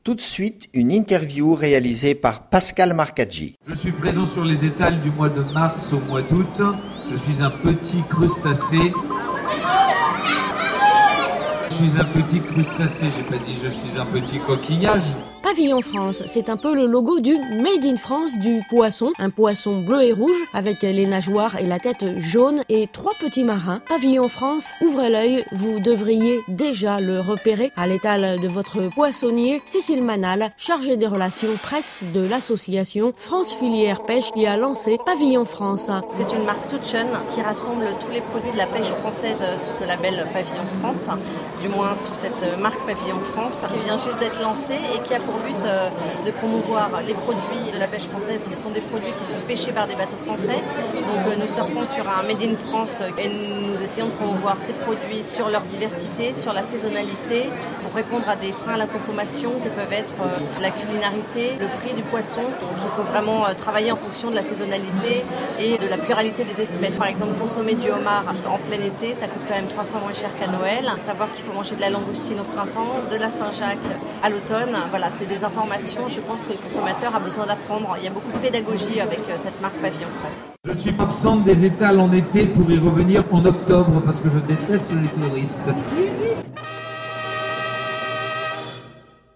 Tout de suite, une interview réalisée par Pascal Marcaggi. Je suis présent sur les étals du mois de mars au mois d'août. Je suis un petit crustacé. Je suis un petit crustacé, j'ai pas dit je suis un petit coquillage. Pavillon France, c'est un peu le logo du Made in France du poisson. Un poisson bleu et rouge avec les nageoires et la tête jaune et 3 petits marins. Pavillon France, ouvrez l'œil, vous devriez déjà le repérer à l'étal de votre poissonnier. Cécile Manal, chargée des relations presse de l'association France Filière Pêche, qui a lancé Pavillon France. C'est une marque toute jeune qui rassemble tous les produits de la pêche française sous ce label Pavillon France, du moins sous cette marque Pavillon France, qui vient juste d'être lancée et qui a pour but de promouvoir les produits de la pêche française. Donc, ce sont des produits qui sont pêchés par des bateaux français. Donc nous surfons sur un Made in France et nous essayons de promouvoir ces produits sur leur diversité, sur la saisonnalité, pour répondre à des freins à la consommation que peuvent être la culinarité, le prix du poisson. Donc il faut vraiment travailler en fonction de la saisonnalité et de la pluralité des espèces. Par exemple, consommer du homard en plein été, ça coûte quand même 3 fois moins cher qu'à Noël. Savoir qu'il faut manger de la langoustine au printemps, de la Saint-Jacques à l'automne. Voilà, c'est des informations, je pense que le consommateur a besoin d'apprendre. Il y a beaucoup de pédagogie avec cette marque Pavillon France. Je suis absente des étals en été pour y revenir en octobre parce que je déteste les touristes.